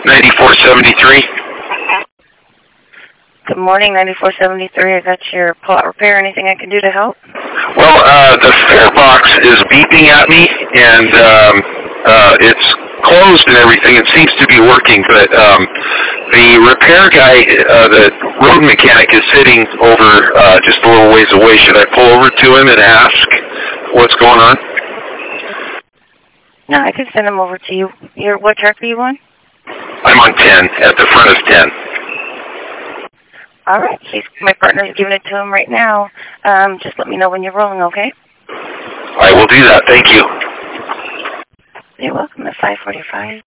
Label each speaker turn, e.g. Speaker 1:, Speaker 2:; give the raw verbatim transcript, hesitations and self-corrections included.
Speaker 1: ninety-four seventy-three.
Speaker 2: Good morning, ninety-four seventy-three. I got your plot repair. Anything I can do to help?
Speaker 1: Well, uh, the fare box is beeping at me, and um, uh, it's closed and everything. It seems to be working, but um, the repair guy, uh, the road mechanic, is sitting over uh, just a little ways away. Should I pull over to him and ask what's going on?
Speaker 2: No, I can send him over to you. Your, what truck are you on?
Speaker 1: I'm on ten, at the front of ten.
Speaker 2: All right. He's, my partner's giving it to him right now. Um, just let me know when you're rolling, okay?
Speaker 1: I will do that. Thank you.
Speaker 2: You're welcome at five forty-five.